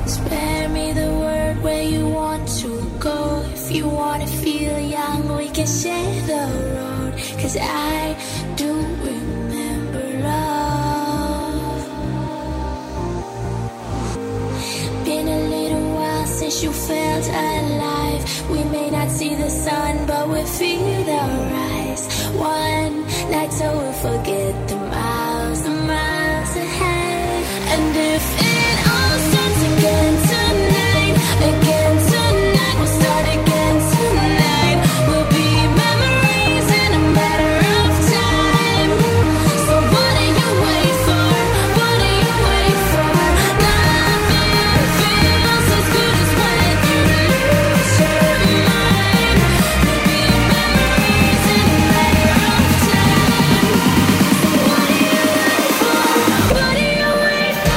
Spare me the word where you want to go. If you wanna feel young, we can share the road. 'Cause I do remember love. Been a little while since you felt alive. We may not see the sun, but we feel the rise. One night so we'll forget the miles ahead. And if it all starts again tonight, we'll start again tonight. We'll be memories in a matter of time. So what do you wait for? What do you wait for? Nothing feels as good as when you lose your mind. We'll be memories in a matter of time. So what do you wait for? What do you wait for?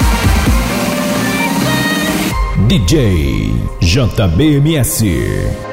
DJ JBMS.